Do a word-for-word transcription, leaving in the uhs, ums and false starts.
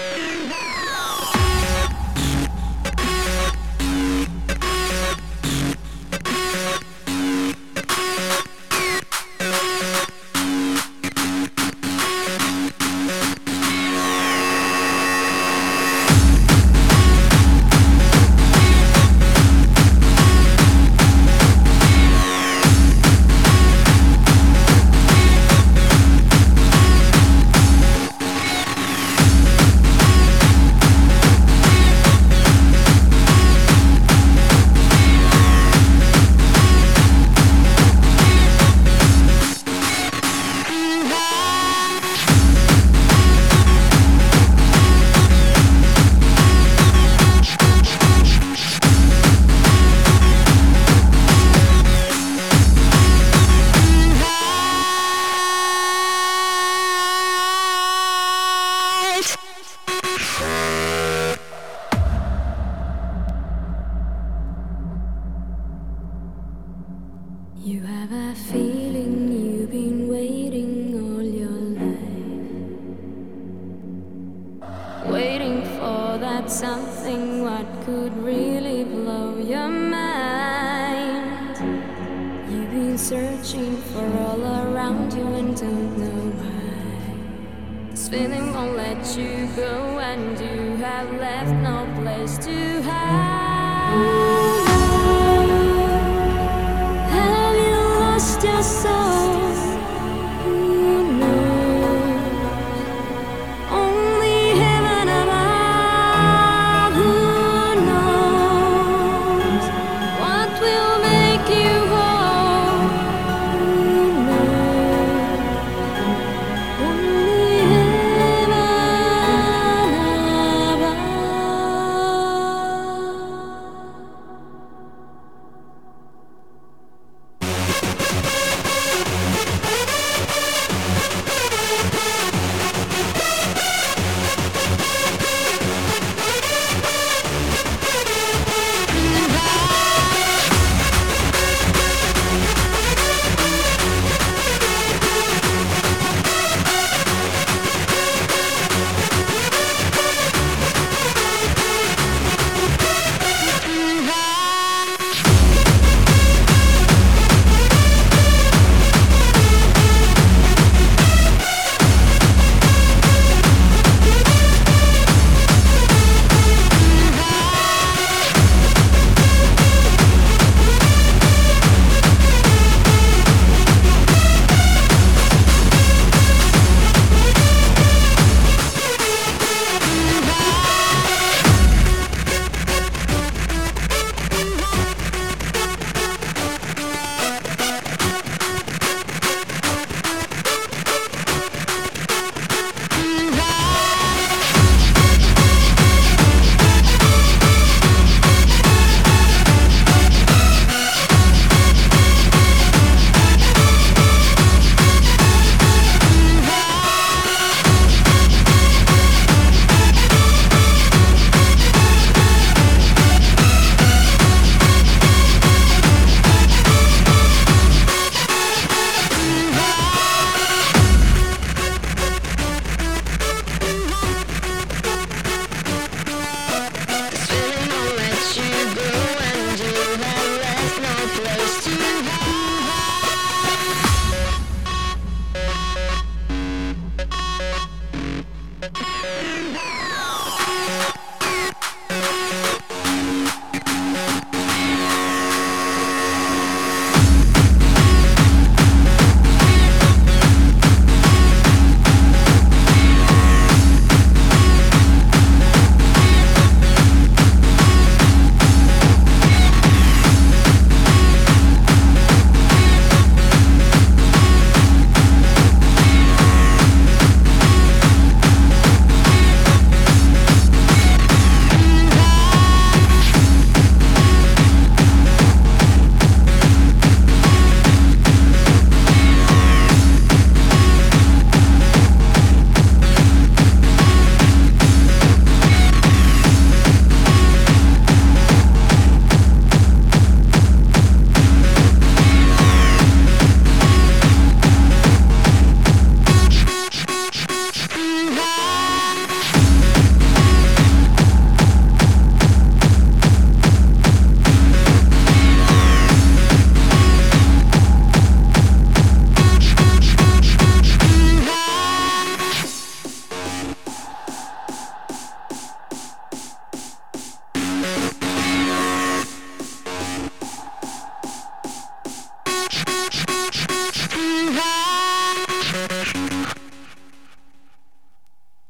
You have a feeling you've been waiting all your life, waiting for that something what could really blow your mind. You've been searching for all around you and don't know why. This feeling won't let you go and you have left no place to hide. Your soul, who knows? Only heaven above, who knows? What will make you whole, who knows? Only heaven above. Bye.